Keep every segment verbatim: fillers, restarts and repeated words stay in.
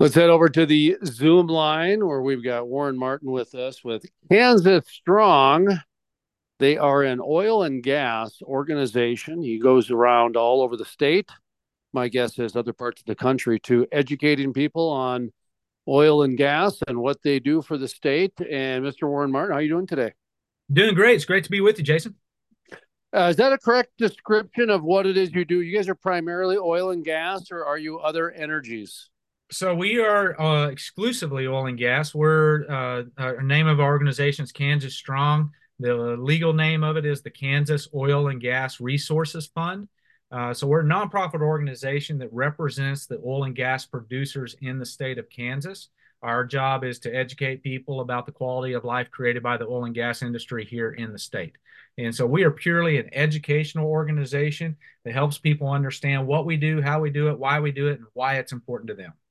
Let's head over to the Zoom line where we've got Warren Martin with us with Kansas Strong. They are an oil and gas organization. He goes around all over the state. My guess is other parts of the country too, educating people on oil and gas and what they do for the state. And mister Warren Martin, how are you doing today? Doing great. It's great to be with you, Jason. Uh, is that a correct description of what it is you do? You guys are primarily oil and gas, or are you other energies? So we are uh, exclusively oil and gas. We're uh, our name of our organization is Kansas Strong. The legal name of it is the Kansas Oil and Gas Resources Fund. Uh, so we're a nonprofit organization that represents the oil and gas producers in the state of Kansas. Our job is to educate people about the quality of life created by the oil and gas industry here in the state. And so we are purely an educational organization that helps people understand what we do, how we do it, why we do it, and why it's important to them.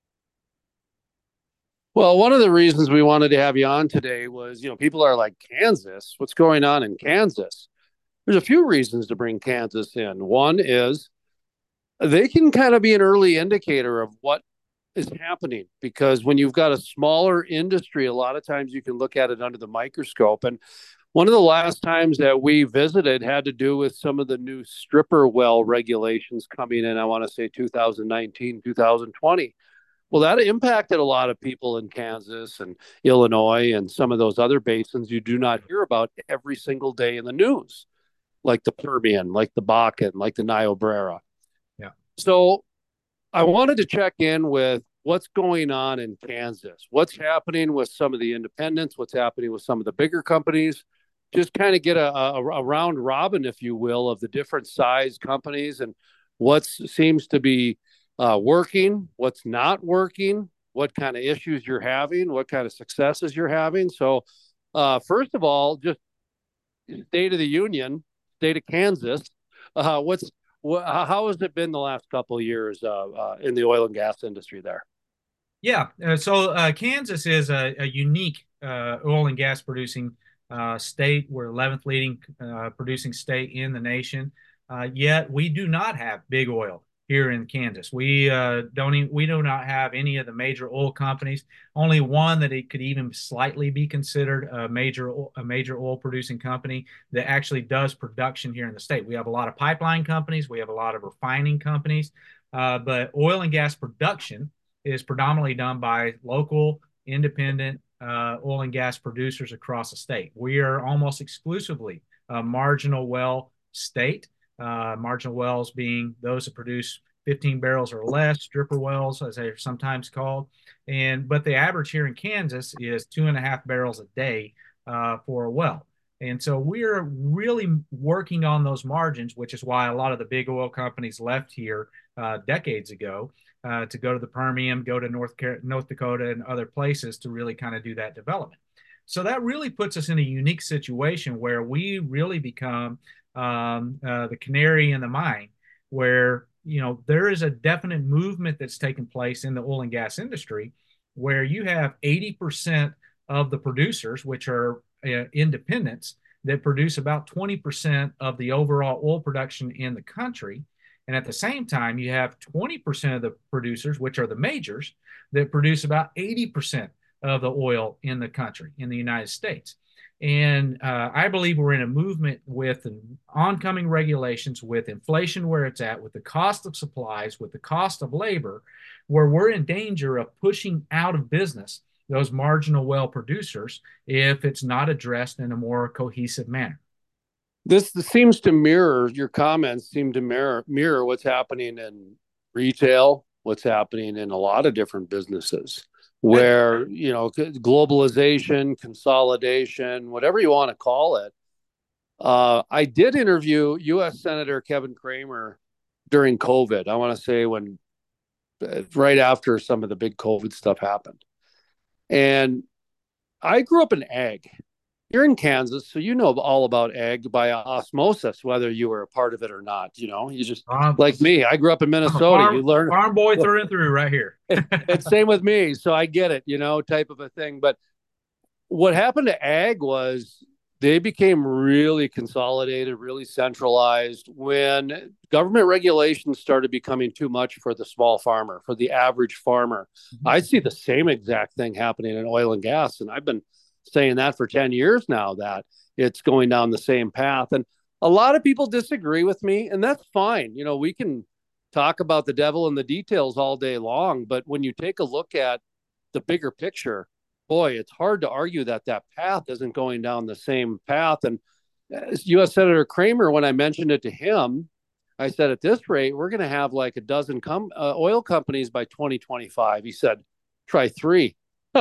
Well, one of the reasons we wanted to have you on today was, you know, people are like, Kansas, what's going on in Kansas? There's a few reasons to bring Kansas in. One is they can kind of be an early indicator of what is happening because when you've got a smaller industry, a lot of times you can look at it under the microscope. And one of the last times that we visited had to do with some of the new stripper well regulations coming in, I want to say two thousand nineteen, two thousand twenty. Well, that impacted a lot of people in Kansas and Illinois and some of those other basins you do not hear about every single day in the news, like the Permian, like the Bakken, like the Niobrara. Yeah. So I wanted to check in with what's going on in Kansas, what's happening with some of the independents, what's happening with some of the bigger companies, just kind of get a, a, a round robin, if you will, of the different size companies and what seems to be uh, working, what's not working, what kind of issues you're having, what kind of successes you're having. So, uh, first of all, just State of the Union, state of Kansas. Uh, what's wh- how has it been the last couple of years uh, uh, in the oil and gas industry there? Yeah. Uh, so uh, Kansas is a, a unique uh, oil and gas producing uh, state. We're eleventh leading uh, producing state in the nation. Uh, yet we do not have big oil here in Kansas. We uh, don't even, we do not have any of the major oil companies. Only one that it could even slightly be considered a major a major oil producing company that actually does production here in the state. We have a lot of pipeline companies. We have a lot of refining companies, uh, but oil and gas production is predominantly done by local, independent uh, oil and gas producers across the state. We are almost exclusively a marginal well state, uh, marginal wells being those that produce fifteen barrels or less, stripper wells, as they're sometimes called. And but the average here in Kansas is two and a half barrels a day uh, for a well. And so we're really working on those margins, which is why a lot of the big oil companies left here uh, decades ago uh, to go to the Permian, go to North, North Dakota and other places to really kind of do that development. So that really puts us in a unique situation where we really become um, uh, the canary in the mine, where you know there is a definite movement that's taken place in the oil and gas industry, where you have eighty percent of the producers, which are uh, independents, that produce about twenty percent of the overall oil production in the country. And at the same time, you have twenty percent of the producers, which are the majors, that produce about eighty percent of the oil in the country, in the United States. And uh, I believe we're in a movement with oncoming regulations, with inflation where it's at, with the cost of supplies, with the cost of labor, where we're in danger of pushing out of business those marginal well producers if it's not addressed in a more cohesive manner. This seems to mirror your comments. Seem to mirror mirror what's happening in retail, what's happening in a lot of different businesses, where you know globalization, consolidation, whatever you want to call it. Uh, I did interview U S. Senator Kevin Cramer during COVID. I want to say when right after some of the big COVID stuff happened. And I grew up in ag. You're in Kansas, so you know all about ag by osmosis, whether you were a part of it or not. You know, you just Um, like me. I grew up in I'm a Minnesota. You farm learn. farm boy through and through right here. It's same with me, so I get it. You know, type of a thing. But what happened to ag was they became really consolidated, really centralized when government regulations started becoming too much for the small farmer, for the average farmer. Mhm. I see the same exact thing happening in oil and gas. And I've been saying that for ten years now, that it's going down the same path. And a lot of people disagree with me, and that's fine. You know, we can talk about the devil in the details all day long, but when you take a look at the bigger picture, boy, it's hard to argue that that path isn't going down the same path. And U S Senator Cramer, when I mentioned it to him, I said, at this rate, we're going to have like a dozen com- uh, oil companies by twenty twenty-five. He said, try three.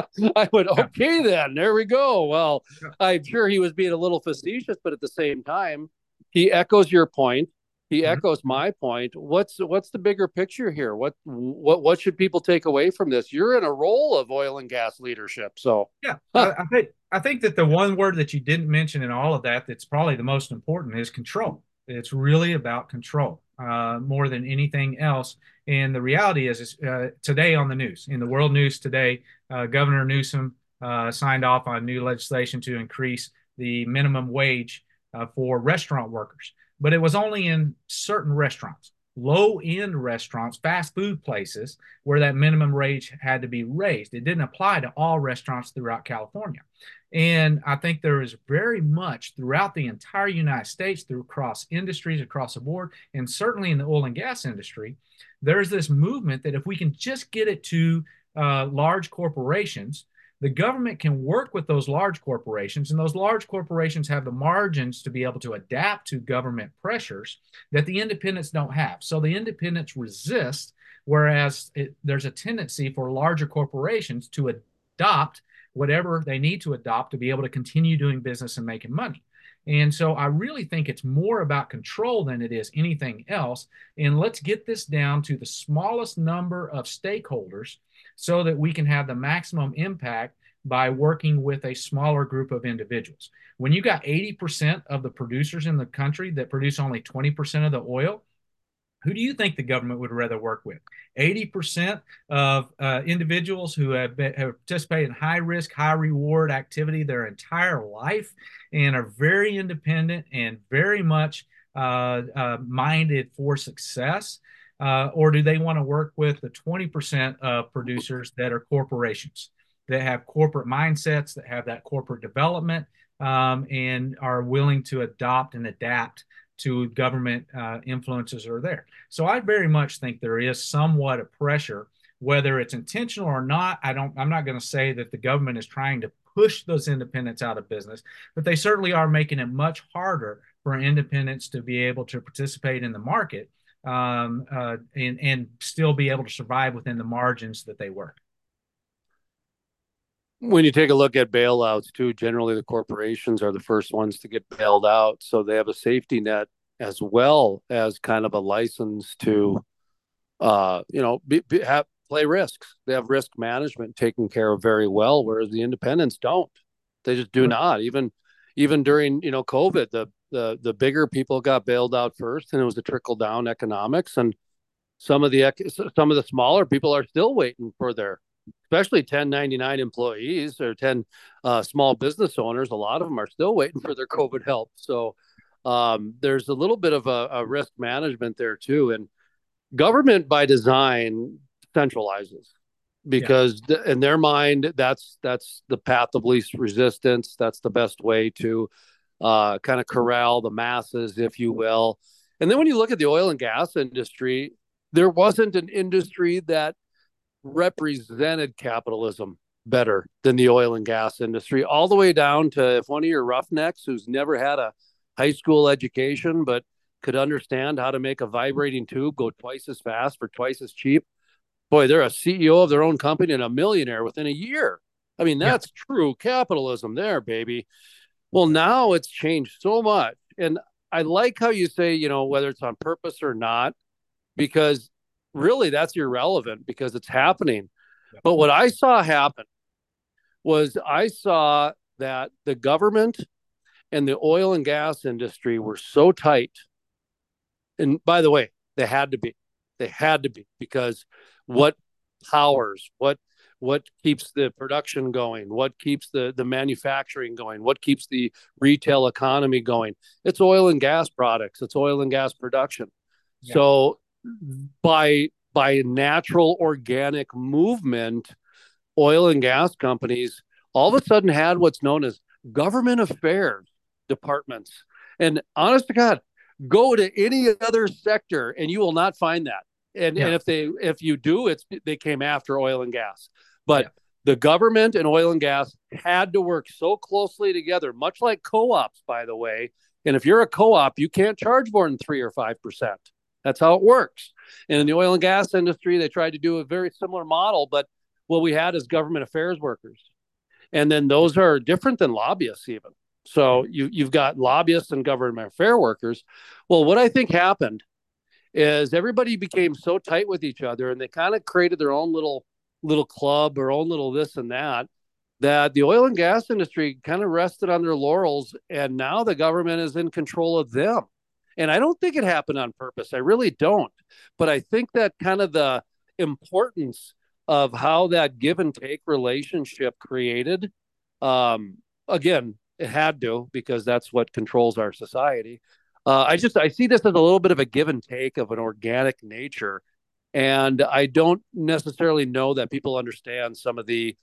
I went, Yeah. okay, then there we go. Well, Yeah. I'm sure he was being a little facetious, but at the same time, he echoes your point. He Mhm. echoes my point. What's what's the bigger picture here? What what what should people take away from this? You're in a role of oil and gas leadership, so Yeah, huh. I, I think I think that the one word that you didn't mention in all of that that's probably the most important is control. It's really about control uh, more than anything else. And the reality is, is uh, today on the news, in the world news today, uh, Governor Newsom uh, signed off on new legislation to increase the minimum wage uh, for restaurant workers, but it was only in certain restaurants, low end restaurants, fast food places where that minimum wage had to be raised. It didn't apply to all restaurants throughout California. And I think there is very much throughout the entire United States, through across industries, across the board, and certainly in the oil and gas industry, there's this movement that if we can just get it to uh, large corporations, the government can work with those large corporations, and those large corporations have the margins to be able to adapt to government pressures that the independents don't have. So the independents resist, whereas it, there's a tendency for larger corporations to adopt whatever they need to adopt to be able to continue doing business and making money. And so I really think it's more about control than it is anything else. And let's get this down to the smallest number of stakeholders so that we can have the maximum impact by working with a smaller group of individuals. When you got eighty percent of the producers in the country that produce only twenty percent of the oil, who do you think the government would rather work with? eighty percent of uh, individuals who have, been, have participated in high risk, high reward activity their entire life and are very independent and very much uh, uh, minded for success? Uh, or do they want to work with the twenty percent of producers that are corporations, that have corporate mindsets, that have that corporate development, um, and are willing to adopt and adapt to government uh, influences are there. So I very much think there is somewhat of pressure, whether it's intentional or not. I don't. I'm not going to say that the government is trying to push those independents out of business, but they certainly are making it much harder for independents to be able to participate in the market um, uh, and and still be able to survive within the margins that they work. When you take a look at bailouts too, generally the corporations are the first ones to get bailed out, so they have a safety net as well as kind of a license to uh you know be, be, have play risks. They have risk management taken care of very well, whereas the independents don't. They just do not. Even even during you know COVID, the the the bigger people got bailed out first, and it was a trickle down economics. And some of the some of the smaller people are still waiting for their, especially ten ninety-nine employees or ten uh, small business owners. A lot of them are still waiting for their COVID help. So um, there's a little bit of a, a risk management there too. And government by design centralizes Yeah. because th- in their mind, that's that's the path of least resistance. That's the best way to uh, kind of corral the masses, if you will. And then when you look at the oil and gas industry, there wasn't an industry that represented capitalism better than the oil and gas industry, all the way down to if one of your roughnecks who's never had a high school education but could understand how to make a vibrating tube go twice as fast for twice as cheap, boy, they're a C E O of their own company and a millionaire within a year. I mean, Yeah. that's true capitalism there, baby. Well, now it's changed so much. And I like how you say, you know, whether it's on purpose or not, because really that's irrelevant because it's happening. But what I saw happen was I saw that the government and the oil and gas industry were so tight. And by the way, they had to be. They had to be because what powers, what what keeps the production going, what keeps the the manufacturing going, what keeps the retail economy going. It's oil and gas products, it's oil and gas production. Yeah. So by by natural organic movement, oil and gas companies all of a sudden had what's known as government affairs departments. And honest to God, go to any other sector and you will not find that. And Yeah. and if they if you do, it's they came after oil and gas. But Yeah. the government and oil and gas had to work so closely together, much like co-ops, by the way. And if you're a co-op, you can't charge more than three or five percent. That's how it works. And in the oil and gas industry, they tried to do a very similar model, but what we had is government affairs workers. And then those are different than lobbyists, even. So you, you've got lobbyists and government affairs workers. Well, what I think happened is everybody became so tight with each other and they kind of created their own little little club or own little this and that, that the oil and gas industry kind of rested on their laurels, and now the government is in control of them. And I don't think it happened on purpose. I really don't. But I think that kind of the importance of how that give and take relationship created, um, again, it had to, because that's what controls our society. Uh, I just I see this as a little bit of a give and take of an organic nature, and I don't necessarily know that people understand some of the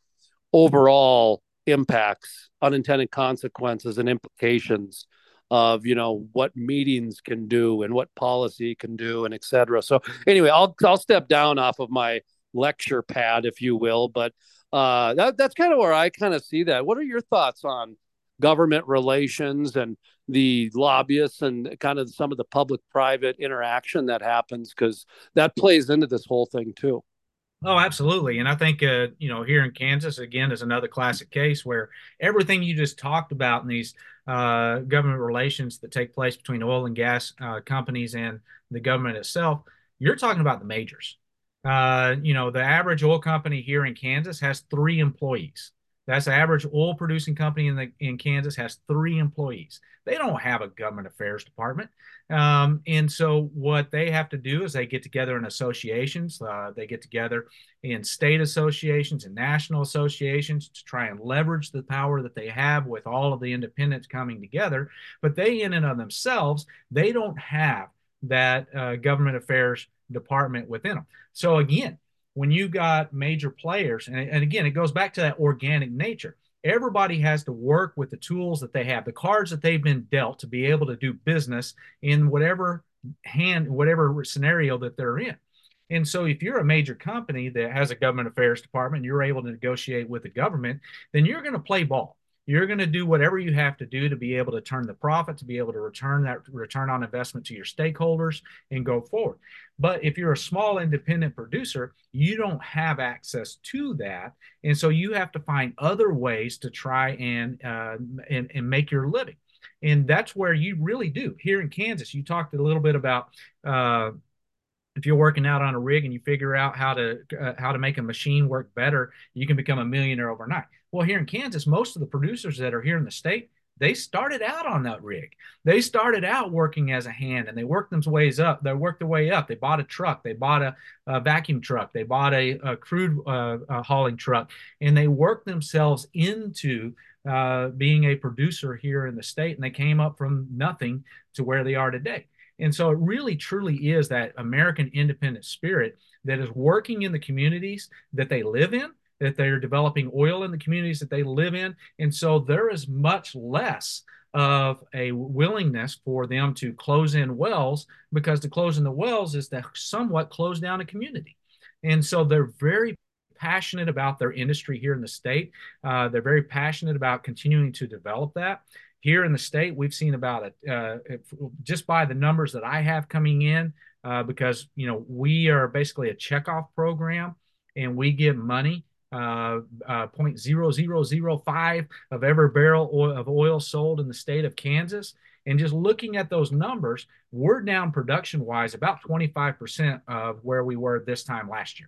overall impacts, unintended consequences, and implications of you know what meetings can do and what policy can do, and et cetera. So anyway, I'll I'll step down off of my lecture pad, if you will, but uh, that that's kind of where I kind of see that. What are your thoughts on government relations and the lobbyists and kind of some of the public-private interaction that happens, because that plays into this whole thing too? Oh, absolutely. And I think, uh, you know, here in Kansas, again, is another classic case where everything you just talked about in these uh, government relations that take place between oil and gas uh, companies and the government itself, you're talking about the majors. Uh, you know, the average oil company here in Kansas has three employees. That's the average oil producing company in the in Kansas has three employees. They don't have a government affairs department. Um, and so what they have to do is they get together in associations. Uh, they get together in state associations and national associations to try and leverage the power that they have with all of the independents coming together. But they, in and of themselves, they don't have that uh, government affairs department within them. So again, when you got major players, and, and again, it goes back to that organic nature. Everybody has to work with the tools that they have, the cards that they've been dealt to be able to do business in whatever hand, whatever scenario that they're in. And so if you're a major company that has a government affairs department, you're able to negotiate with the government, then you're going to play ball. You're going to do whatever you have to do to be able to turn the profit, to be able to return that return on investment to your stakeholders and go forward. But if you're a small independent producer, you don't have access to that. And so you have to find other ways to try and, uh, and, and make your living. And that's where you really do. Here in Kansas, you talked a little bit about uh, if you're working out on a rig and you figure out how to uh, how to make a machine work better, you can become a millionaire overnight. Well, here in Kansas, most of the producers that are here in the state, they started out on that rig. They started out working as a hand, and they worked them's ways up. They worked their way up. They bought a truck. They bought a, a vacuum truck. They bought a, a crude uh, a hauling truck, and they worked themselves into uh, being a producer here in the state. And they came up from nothing to where they are today. And so it really truly is that American independent spirit that is working in the communities that they live in, that they're developing oil in the communities that they live in. And so there is much less of a willingness for them to close in wells, because to close in the wells is to somewhat close down a community. And so they're very passionate about their industry here in the state. Uh, they're very passionate about continuing to develop that. Here in the state, we've seen about it uh, just by the numbers that I have coming in, uh, because you know we are basically a checkoff program, and we give money uh, uh, zero point zero zero zero five of every barrel oil, of oil sold in the state of Kansas. And just looking at those numbers, we're down production-wise about twenty-five percent of where we were this time last year.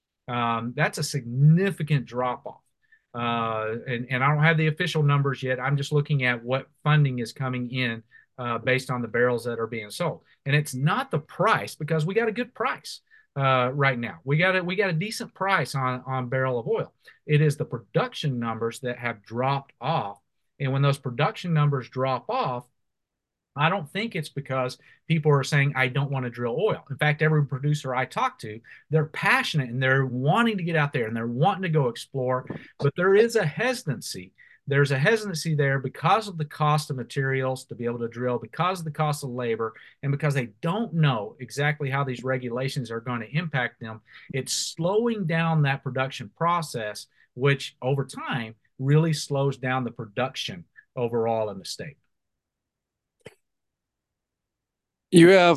Um, that's a significant drop-off. Uh, and, and I don't have the official numbers yet. I'm just looking at what funding is coming in uh, based on the barrels that are being sold. And it's not the price, because we got a good price. uh, right now. We got it. We got a decent price on on barrel of oil. It is the production numbers that have dropped off, and when those production numbers drop off, I don't think it's because people are saying, I don't want to drill oil. In fact, every producer I talk to, they're passionate and they're wanting to get out there and they're wanting to go explore, but there is a hesitancy. There's a hesitancy there because of the cost of materials to be able to drill, because of the cost of labor, and because they don't know exactly how these regulations are going to impact them. It's slowing down that production process, which over time really slows down the production overall in the state. You have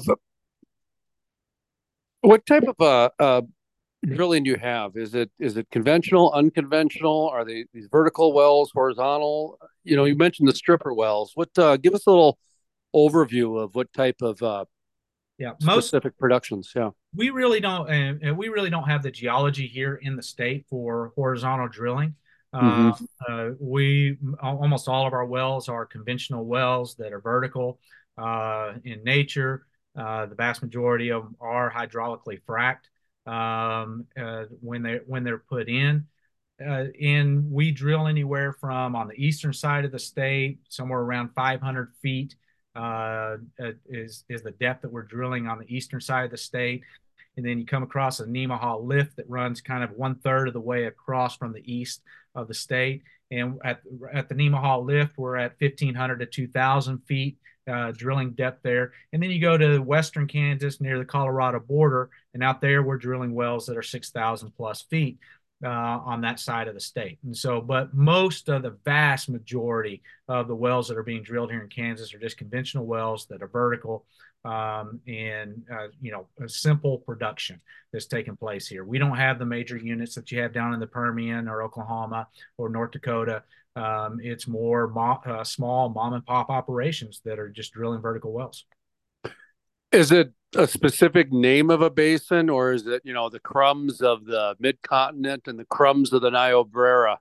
what type of uh, uh, drilling do you have? Is it is it conventional, unconventional? Are they these vertical wells, horizontal? You know, you mentioned the stripper wells. What uh, give us a little overview of what type of uh, Yeah, most specific productions? Yeah. we really don't, and we really don't have the geology here in the state for horizontal drilling. Uh, Mm-hmm. uh, we almost all of our wells are conventional wells that are vertical uh, in nature. Uh, the vast majority of them are hydraulically fracked um, uh, when they when they're put in. Uh, and we drill anywhere from on the eastern side of the state, somewhere around five hundred feet uh, uh, is is the depth that we're drilling on the eastern side of the state. And then you come across a Nemaha lift that runs kind of one third of the way across from the east of the state. And at at the Nemaha lift, we're at fifteen hundred to two thousand feet uh, drilling depth there. And then you go to western Kansas near the Colorado border, and out there we're drilling wells that are six thousand plus feet uh, on that side of the state. And so, but most of the vast majority of the wells that are being drilled here in Kansas are just conventional wells that are vertical um, and, uh, you know, a simple production that's taking place here. We don't have the major units that you have down in the Permian or Oklahoma or North Dakota. Um, it's more mo- uh, small mom and pop operations that are just drilling vertical wells. Is it a specific name of a basin, or is it you know the crumbs of the mid continent and the crumbs of the Niobrara?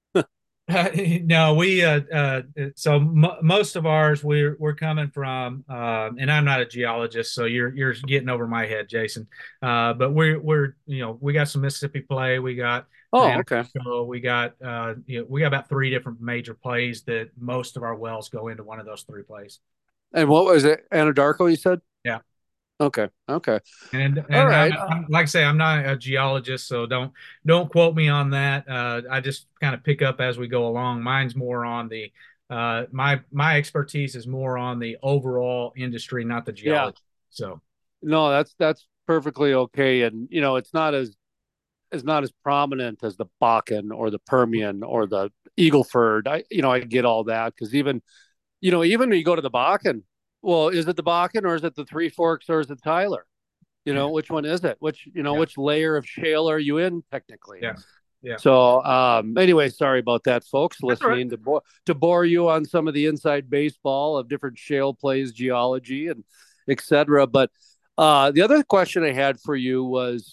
Uh, no, we uh, uh, so m most of ours we're we're coming from, um, and I'm not a geologist, so you're you're getting over my head, Jason. Uh, but we're we're you know we got some Mississippi play, we got the Oh, okay. Anadarko, we got uh, you know, we got about three different major plays that most of our wells go into one of those three plays. And what was it? Anadarko, you said? Yeah. Okay. Okay. And All and I'm, right. Uh, I'm like I say, I'm not a geologist, so don't don't quote me on that. Uh, I just kind of pick up as we go along. Mine's more on the uh, my my expertise is more on the overall industry, not the yeah. geology. So No, that's that's perfectly okay. And you know, it's not as is not as prominent as the Bakken or the Permian or the Eagleford. I you know I get all that because even you know even when you go to the Bakken, well, is it the Bakken or is it the Three Forks or is it Tyler? You know, which one is it? Which you know yeah, which layer of shale are you in technically? yeah, yeah. So um, anyway, sorry about that, folks, That's all right. listening to bo- to bore you on some of the inside baseball of different shale plays, geology, and et cetera. But uh, the other question I had for you was,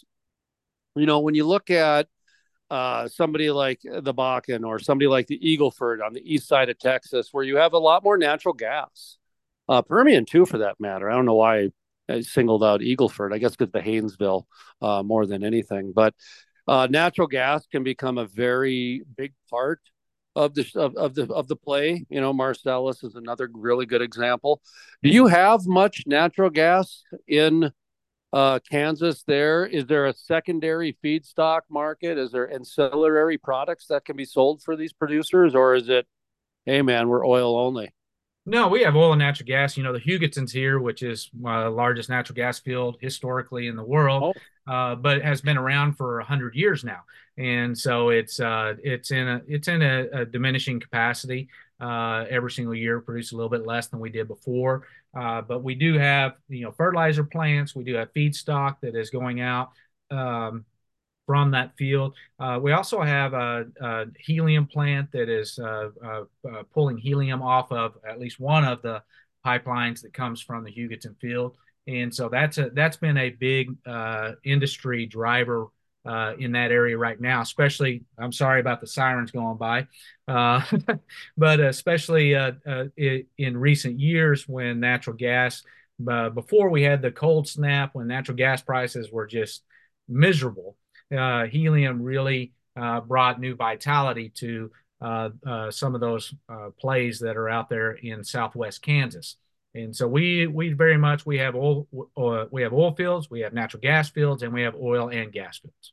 you know, when you look at uh, somebody like the Bakken or somebody like the Eagleford on the east side of Texas, where you have a lot more natural gas, uh, Permian too, for that matter. I don't know why I singled out Eagleford. I guess because the Haynesville uh, more than anything, but uh, natural gas can become a very big part of the of, of the of the play. You know, Marcellus is another really good example. Do you have much natural gas in uh, Kansas? There is there a secondary feedstock market? Is there ancillary products that can be sold for these producers, or is it, hey man, we're oil only? No, we have oil and natural gas. You know, the Hugotson's here, which is uh, the largest natural gas field historically in the world, Oh, uh, but it has been around for a hundred years now, and so it's uh, it's in a it's in a, a diminishing capacity. Uh, every single year, produce a little bit less than we did before, uh, but we do have you know fertilizer plants. We do have feedstock that is going out. Um, from that field. Uh, we also have a, a, helium plant that is uh, uh, uh, pulling helium off of at least one of the pipelines that comes from the Hugoton field, and so that's a that's been a big uh, industry driver. Uh, in that area right now, especially, I'm sorry about the sirens going by, uh, but especially uh, uh, in recent years when natural gas uh, before we had the cold snap when natural gas prices were just miserable. Uh, helium really uh, brought new vitality to uh, uh, some of those uh, plays that are out there in Southwest Kansas. And so we we very much we have oil uh, we have oil fields, we have natural gas fields, and we have oil and gas fields.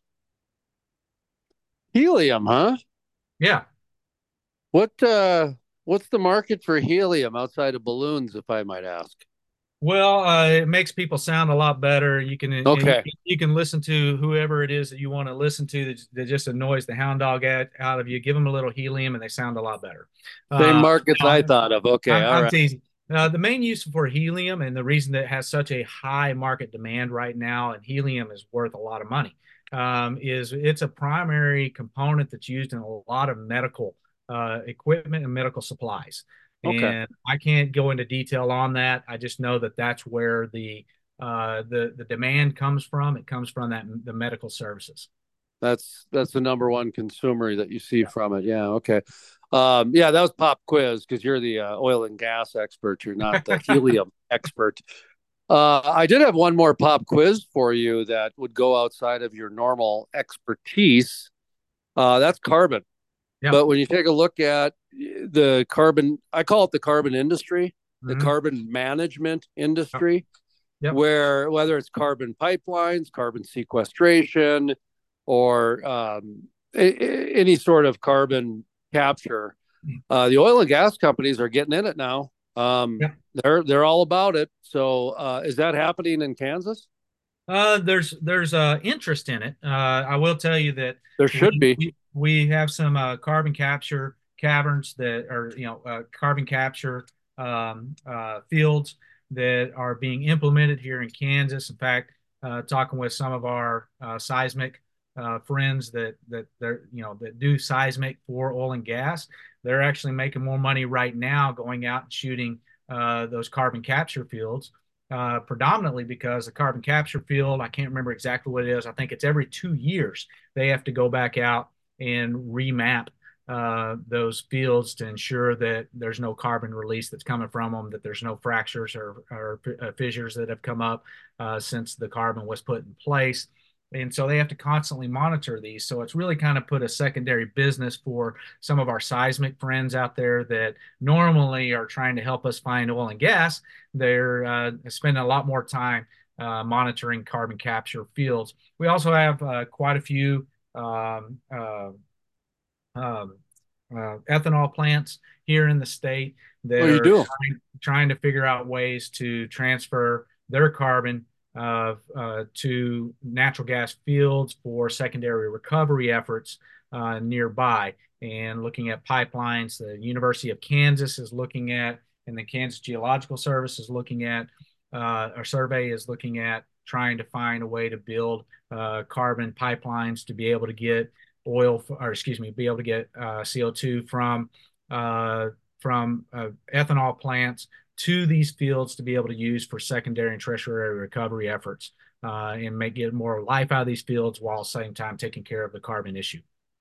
Helium, huh? Yeah. What uh what's the market for helium outside of balloons, if I might ask? Well, uh, it makes people sound a lot better. You can you, Okay. you can listen to whoever it is that you want to listen to that, that just annoys the hound dog at, out of you. Give them a little helium, and they sound a lot better. Same Uh, markets I thought of. Okay, I'm, all I'm right. teasing. Uh, the main use for helium and the reason that it has such a high market demand right now, and helium is worth a lot of money, um, is it's a primary component that's used in a lot of medical uh, equipment and medical supplies. Okay. And I can't go into detail on that. I just know that that's where the uh, the the demand comes from. It comes from that the medical services. That's that's the number one consumer that you see from it. Yeah, okay. Um, yeah, that was pop quiz because you're the uh, oil and gas expert. You're not the helium expert. Uh, I did have one more pop quiz for you that would go outside of your normal expertise. Uh, that's carbon. Yeah. But when you take a look at the carbon, I call it the carbon industry, the Mm-hmm. carbon management Yep. industry, Yep. where whether it's carbon pipelines, carbon sequestration, or um, a, any sort of carbon capture, uh, the oil and gas companies are getting in it now. Um, Yep. they're they're all about it. So uh, is that happening in Kansas? Uh, there's there's uh, interest in it. Uh, I will tell you that There should we be. we, we have some uh, carbon capture caverns that are you know uh, carbon capture um, uh, fields that are being implemented here in Kansas. In fact, uh, talking with some of our uh, seismic uh, friends that that they're you know that do seismic for oil and gas, they're actually making more money right now going out and shooting uh, those carbon capture fields uh, predominantly because the carbon capture field, I can't remember exactly what it is. I think it's every two years they have to go back out and remap uh, those fields to ensure that there's no carbon release that's coming from them, that there's no fractures or, or uh, fissures that have come up uh, since the carbon was put in place. And so they have to constantly monitor these. So it's really kind of put a secondary business for some of our seismic friends out there that normally are trying to help us find oil and gas. They're uh, spending a lot more time uh, monitoring carbon capture fields. We also have uh, quite a few um, uh, um, uh, ethanol plants here in the state Oh, that you are do. trying, trying to figure out ways to transfer their carbon uh, uh, to natural gas fields for secondary recovery efforts uh, nearby. And looking at pipelines, the University of Kansas is looking at, and the Kansas Geological Service is looking at, uh, our survey is looking at trying to find a way to build uh, carbon pipelines to be able to get oil, or excuse me, be able to get uh, C O two from uh, from uh, ethanol plants to these fields to be able to use for secondary and tertiary recovery efforts uh, and make get more life out of these fields while at the same time taking care of the carbon issue.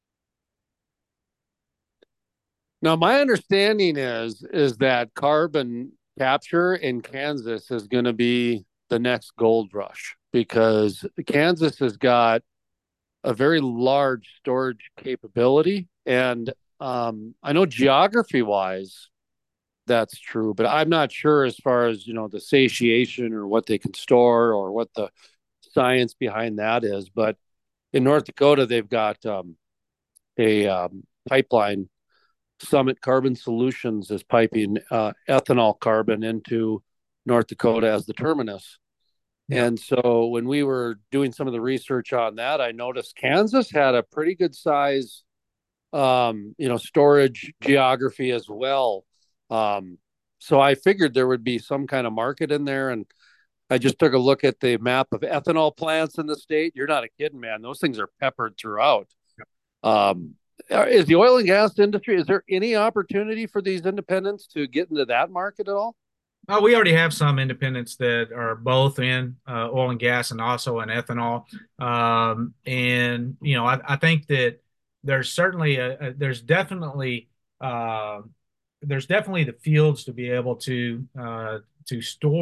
Now, my understanding is is that carbon capture in Kansas is going to be the next gold rush because Kansas has got a very large storage capability, and um, I know geography wise that's true, but I'm not sure as far as you know the satiation or what they can store or what the science behind that is. But in North Dakota, they've got um, a um, pipeline. Summit Carbon Solutions is piping uh, ethanol carbon into North Dakota as the terminus. Yeah. And so when we were doing some of the research on that, I noticed Kansas had a pretty good size, um, you know, storage geography as well. Um, so I figured there would be some kind of market in there. And I just took a look at the map of ethanol plants in the state. You're not a kidding, man. Those things are peppered throughout. Um, is the oil and gas industry, is there any opportunity for these independents to get into that market at all? Uh, we already have some independents that are both in uh, oil and gas and also in ethanol. Um, and, you know, I, I think that there's certainly a, a there's definitely uh, there's definitely the fields to be able to uh, to store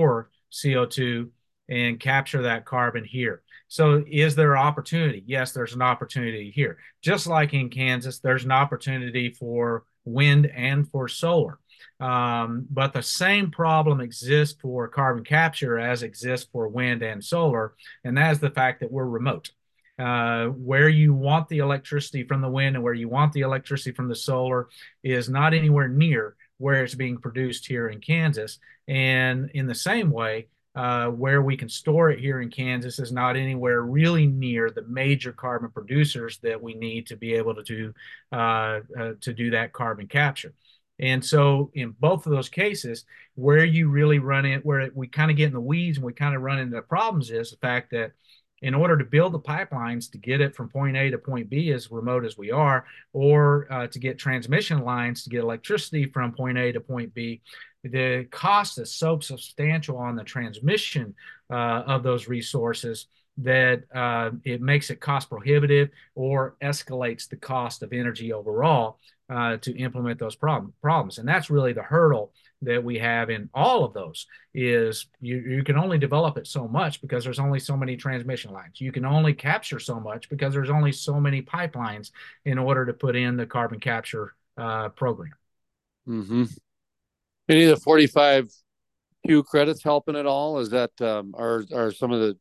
C O two and capture that carbon here. So is there opportunity? Yes, there's an opportunity here. Just like in Kansas, there's an opportunity for wind and for solar. Um, but the same problem exists for carbon capture as exists for wind and solar, and that is the fact that we're remote. Uh, where you want the electricity from the wind and where you want the electricity from the solar is not anywhere near where it's being produced here in Kansas. And in the same way, uh, where we can store it here in Kansas is not anywhere really near the major carbon producers that we need to be able to do uh, uh, to do that carbon capture. And so in both of those cases, where you really run it, where we kind of get in the weeds and we kind of run into the problems is the fact that in order to build the pipelines to get it from point A to point B, as remote as we are, or uh, to get transmission lines to get electricity from point A to point B, the cost is so substantial on the transmission uh, of those resources that uh, it makes it cost prohibitive or escalates the cost of energy overall uh, to implement those problem, problems. And that's really the hurdle that we have in all of those is you, you can only develop it so much because there's only so many transmission lines. You can only capture so much because there's only so many pipelines in order to put in the carbon capture uh, program. Mm-hmm. Any of the forty-five Q credits helping at all? Is that um, are are some of the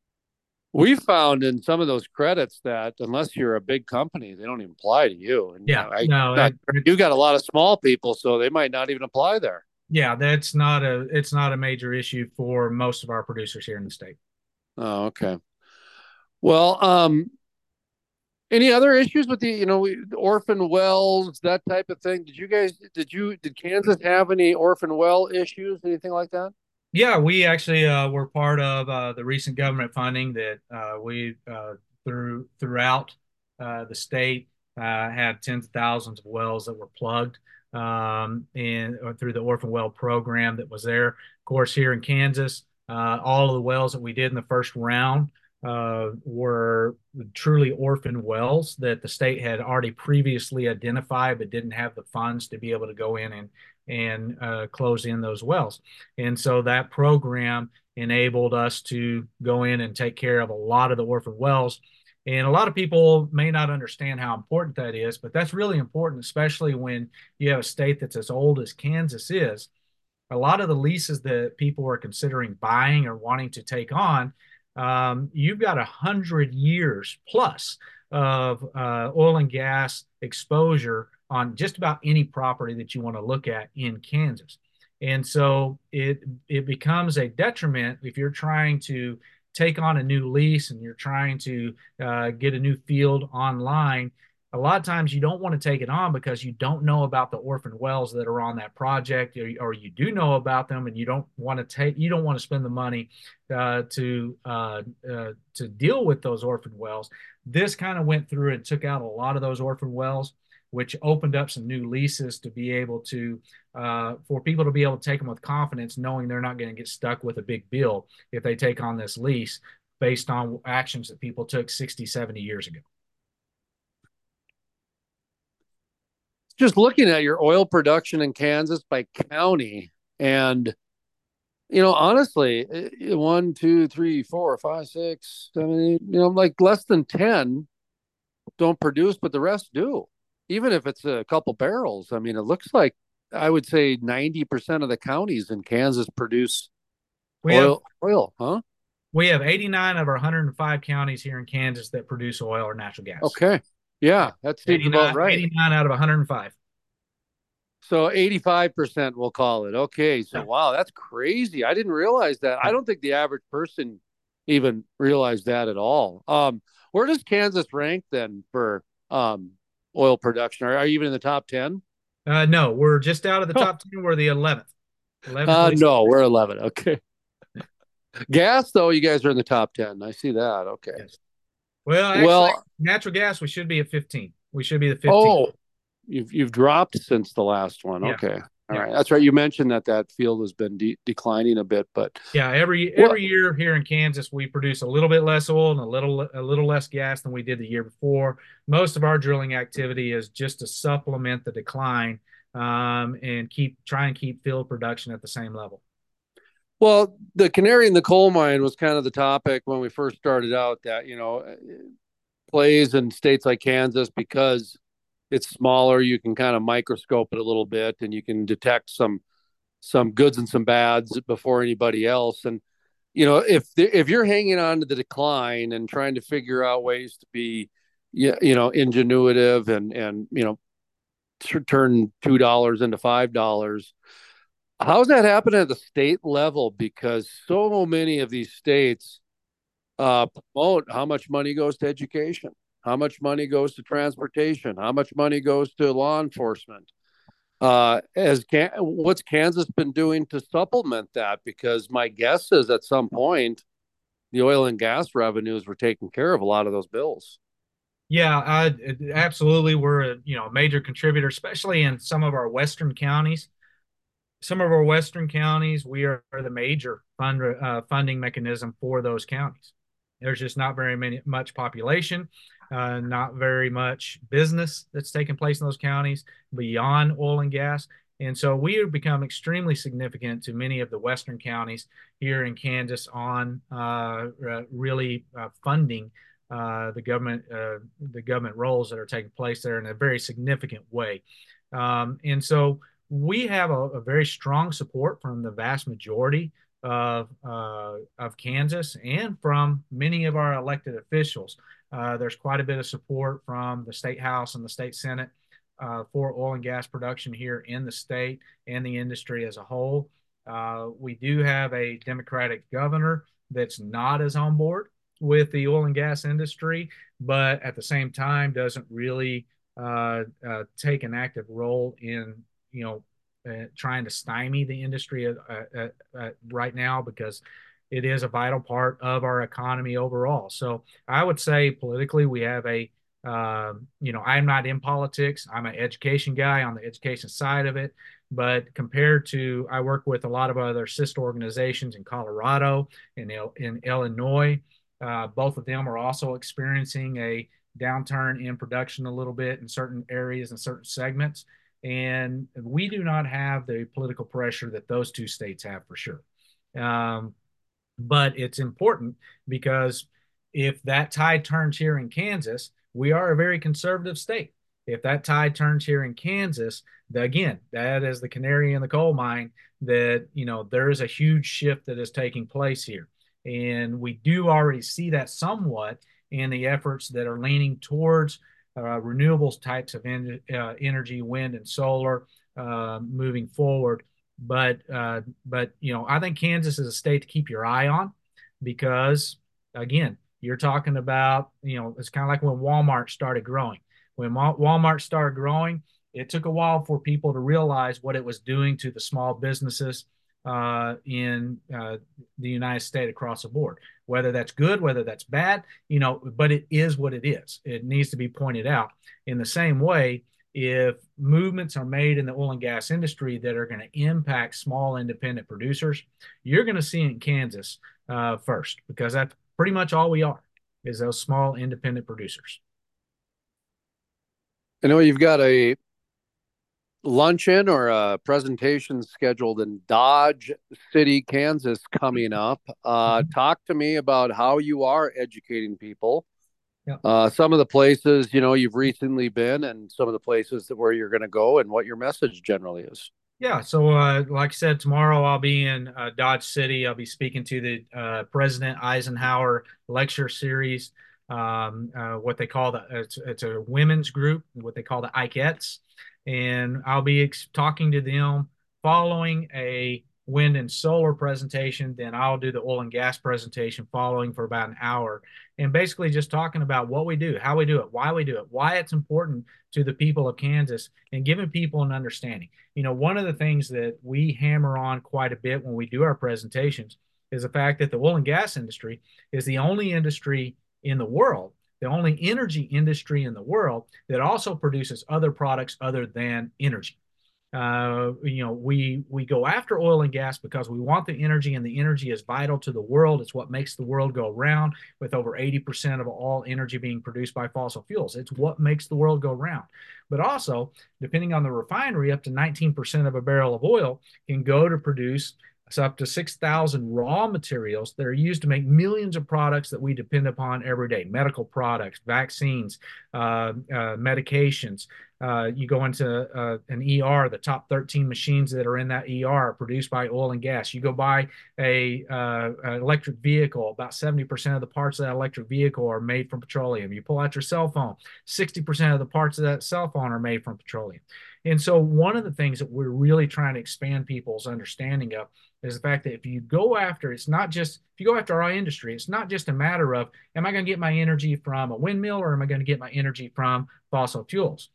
we found in some of those credits that unless you're a big company, they don't even apply to you. And yeah, I, no, not, it, you got a lot of small people, so they might not even apply there. Yeah, that's not a it's not a major issue for most of our producers here in the state. Oh, okay. Well, um, any other issues with the, you know, orphan wells, that type of thing? Did you guys, did you, did Kansas have any orphan well issues, anything like that? Yeah, we actually uh, were part of uh, the recent government funding that uh, we uh, through throughout uh, the state uh, had tens of thousands of wells that were plugged um, and through the orphan well program that was there. Of course, here in Kansas, uh, all of the wells that we did in the first round uh, were truly orphan wells that the state had already previously identified, but didn't have the funds to be able to go in and and uh, close in those wells. And so that program enabled us to go in and take care of a lot of the orphan wells. And a lot of people may not understand how important that is, but that's really important, especially when you have a state that's as old as Kansas is. A lot of the leases that people are considering buying or wanting to take on, um, you've got a hundred years plus of uh, oil and gas exposure on just about any property that you want to look at in Kansas. And so it it becomes a detriment if you're trying to take on a new lease and you're trying to uh, get a new field online. A lot of times you don't want to take it on because you don't know about the orphan wells that are on that project, or, or you do know about them and you don't want to take you don't want to spend the money uh, to uh, uh, to deal with those orphan wells. This kind of went through and took out a lot of those orphan wells, which opened up some new leases to be able to uh, for people to be able to take them with confidence, knowing they're not going to get stuck with a big bill if they take on this lease based on actions that people took sixty, seventy years ago. Just looking at your oil production in Kansas by county, and you know, honestly, one, two, three, four, five, six, seven, eight, you know, like less than ten don't produce, but the rest do. Even if it's a couple barrels, I mean, it looks like I would say ninety percent of the counties in Kansas produce we oil. Have, oil, huh? We have eighty-nine of our one hundred five counties here in Kansas that produce oil or natural gas. Okay. Yeah, that seems about right. eighty-nine out of one hundred five. So eighty-five percent we'll call it. Okay. So, yeah. Wow, that's crazy. I didn't realize that. I don't think the average person even realized that at all. Um, where does Kansas rank then for um, oil production? Are, are you even in the top ten? Uh, no, we're just out of the top ten. We're the eleventh. eleventh uh, no, we're eleven. Okay. Gas, though, you guys are in the top ten. I see that. Okay. Yes. Well, actually, well, natural gas, we should be at fifteen. We should be the fifteenth. Oh, you've you've dropped since the last one. Yeah. Okay. All yeah. right. That's right. You mentioned that that field has been de- declining a bit, but yeah, every every well, year here in Kansas, we produce a little bit less oil and a little a little less gas than we did the year before. Most of our drilling activity is just to supplement the decline um, and keep try and keep field production at the same level. Well, the canary in the coal mine was kind of the topic when we first started out. That, you know, plays in states like Kansas because it's smaller. You can kind of microscope it a little bit, and you can detect some some goods and some bads before anybody else. And you know, if the, if you're hanging on to the decline and trying to figure out ways to be, you know, ingenuitive and and you know, turn two dollars into five dollars. How's that happening at the state level? Because so many of these states uh, promote how much money goes to education, how much money goes to transportation, how much money goes to law enforcement. Uh, as can, what's Kansas been doing to supplement that? Because my guess is at some point the oil and gas revenues were taking care of a lot of those bills. Yeah, uh, absolutely. We're a, you know, a major contributor, especially in some of our western counties. Some of our western counties, we are the major fund, uh, funding mechanism for those counties. There's just not very many much population, uh, not very much business that's taking place in those counties beyond oil and gas. And so we have become extremely significant to many of the western counties here in Kansas on uh, uh, really uh, funding uh, the government uh, the government roles that are taking place there in a very significant way. Um, and so we have a, a, very strong support from the vast majority of uh, of Kansas and from many of our elected officials. Uh, there's quite a bit of support from the state house and the state senate uh, for oil and gas production here in the state and the industry as a whole. Uh, we do have a Democratic governor that's not as on board with the oil and gas industry, but at the same time doesn't really uh, uh, take an active role in you know uh, trying to stymie the industry uh, uh, uh, right now because it is a vital part of our economy overall. So I would say politically we have a uh, you know I'm not in politics. I'm an education guy on the education side of it. But compared to, I work with a lot of other sister organizations in Colorado and in, in Illinois. Uh, both of them are also experiencing a downturn in production a little bit in certain areas and certain segments. And we do not have the political pressure that those two states have for sure. Um, but it's important because if that tide turns here in Kansas, we are a very conservative state. If that tide turns here in Kansas, the, again, that is the canary in the coal mine that, you know, there is a huge shift that is taking place here. And we do already see that somewhat in the efforts that are leaning towards uh, renewables types of en- uh, energy, wind and solar, uh, moving forward. But uh, but you know, I think Kansas is a state to keep your eye on because again, you're talking about, you know, it's kind of like when Walmart started growing. When Walmart started growing, it took a while for people to realize what it was doing to the small businesses uh, in uh, the United States across the board. Whether that's good, whether that's bad, you know, but it is what it is. It needs to be pointed out. In the same way, if movements are made in the oil and gas industry that are going to impact small independent producers, you're going to see it in Kansas uh, first, because that's pretty much all we are, is those small independent producers. I know you've got a luncheon or a presentation scheduled in Dodge City, Kansas coming up. Uh, Mhm. talk to me about how you are educating people. Yeah. Uh, some of the places, you know, you've recently been and some of the places that where you're going to go and what your message generally is. Yeah, so uh, like I said, tomorrow I'll be in uh, Dodge City. I'll be speaking to the uh, President Eisenhower Lecture Series, um, uh, what they call the it's, it's a women's group, what they call the Ikettes, and I'll be ex- talking to them following a wind and solar presentation. Then I'll do the oil and gas presentation following for about an hour, and basically just talking about what we do, how we do it, why we do it, why it's important to the people of Kansas, and giving people an understanding. You know, one of the things that we hammer on quite a bit when we do our presentations is the fact that the oil and gas industry is the only industry in the world, the only energy industry in the world that also produces other products other than energy. Uh, you know, we we go after oil and gas because we want the energy, and the energy is vital to the world. It's what makes the world go round, with over eighty percent of all energy being produced by fossil fuels. It's what makes the world go round. But also, depending on the refinery, up to nineteen percent of a barrel of oil can go to produce So up to six thousand raw materials that are used to make millions of products that we depend upon every day: medical products, vaccines, uh, uh, medications. Uh, you go into uh, an E R, the top thirteen machines that are in that E R are produced by oil and gas. You go buy a, uh, an electric vehicle, about seventy percent of the parts of that electric vehicle are made from petroleum. You pull out your cell phone, sixty percent of the parts of that cell phone are made from petroleum. And so one of the things that we're really trying to expand people's understanding of is the fact that if you go after, it's not just, if you go after our industry, it's not just a matter of, am I going to get my energy from a windmill or am I going to get my energy from fossil fuels?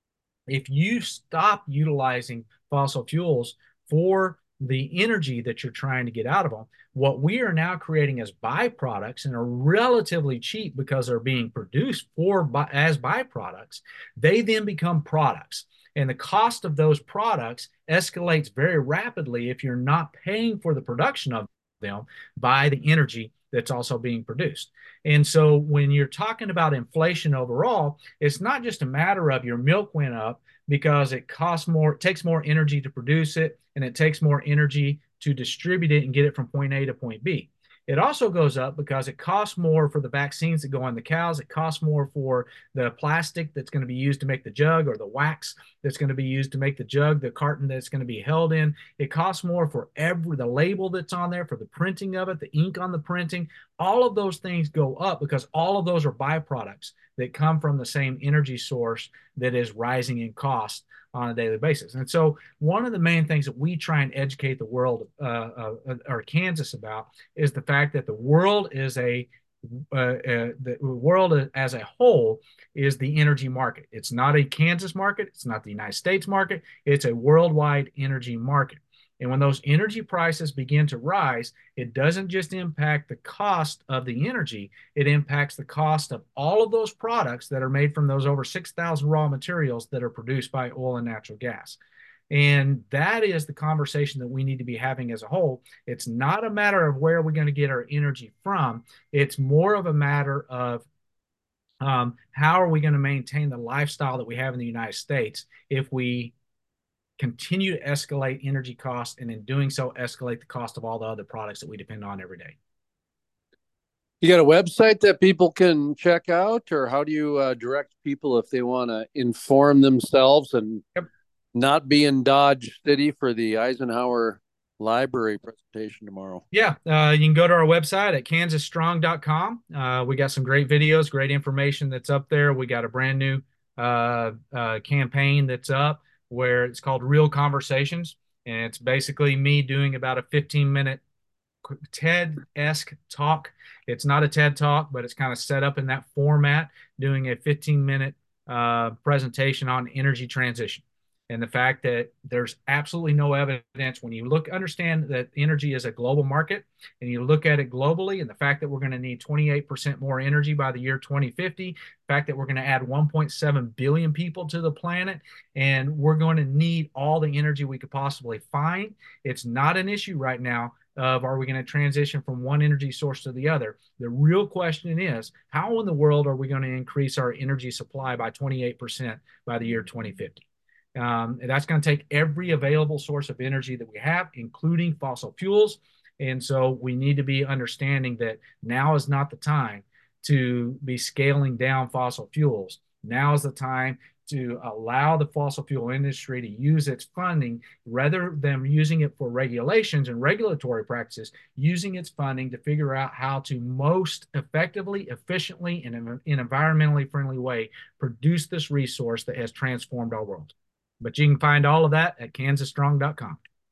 If you stop utilizing fossil fuels for the energy that you're trying to get out of them, what we are now creating as byproducts, and are relatively cheap because they're being produced for as byproducts, they then become products. And the cost of those products escalates very rapidly if you're not paying for the production of them by the energy that's also being produced. And so when you're talking about inflation overall, it's not just a matter of your milk went up because it costs more, it takes more energy to produce it, and it takes more energy to distribute it and get it from point A to point B. It also goes up because it costs more for the vaccines that go on the cows. It costs more for the plastic that's going to be used to make the jug, or the wax that's going to be used to make the jug, the carton that's going to be held in. It costs more for every the label that's on there, for the printing of it, the ink on the printing. All of those things go up because all of those are byproducts that come from the same energy source that is rising in cost on a daily basis. And so one of the main things that we try and educate the world, uh, uh, or Kansas, about is the fact that the world is a uh, uh, the world as a whole is the energy market. It's not a Kansas market. It's not the United States market. It's a worldwide energy market. And when those energy prices begin to rise, it doesn't just impact the cost of the energy, it impacts the cost of all of those products that are made from those over six thousand raw materials that are produced by oil and natural gas. And that is the conversation that we need to be having as a whole. It's not a matter of where we're going to get our energy from. It's more of a matter of um, how are we going to maintain the lifestyle that we have in the United States if we continue to escalate energy costs, and in doing so, escalate the cost of all the other products that we depend on every day. You got a website that people can check out, or how do you uh, direct people if they want to inform themselves and yep. not be in Dodge City for the Eisenhower Library presentation tomorrow? Yeah, uh, you can go to our website at kansas strong dot com. Uh, we got some great videos, great information that's up there. We got a brand new uh, uh, campaign that's up where it's called Real Conversations. And it's basically me doing about a fifteen minute TED-esque talk. It's not a TED talk, but it's kind of set up in that format, doing a fifteen minute uh, presentation on energy transition. And the fact that there's absolutely no evidence when you look, understand that energy is a global market, and you look at it globally, and the fact that we're going to need twenty-eight percent more energy by the year twenty fifty, the fact that we're going to add one point seven billion people to the planet, and we're going to need all the energy we could possibly find. It's not an issue right now of are we going to transition from one energy source to the other. The real question is, how in the world are we going to increase our energy supply by twenty-eight percent by the year twenty fifty? Um, and that's going to take every available source of energy that we have, including fossil fuels. And so we need to be understanding that now is not the time to be scaling down fossil fuels. Now is the time to allow the fossil fuel industry to use its funding, rather than using it for regulations and regulatory practices, using its funding to figure out how to most effectively, efficiently, and in an environmentally friendly way produce this resource that has transformed our world. But you can find all of that at kansas strong dot com.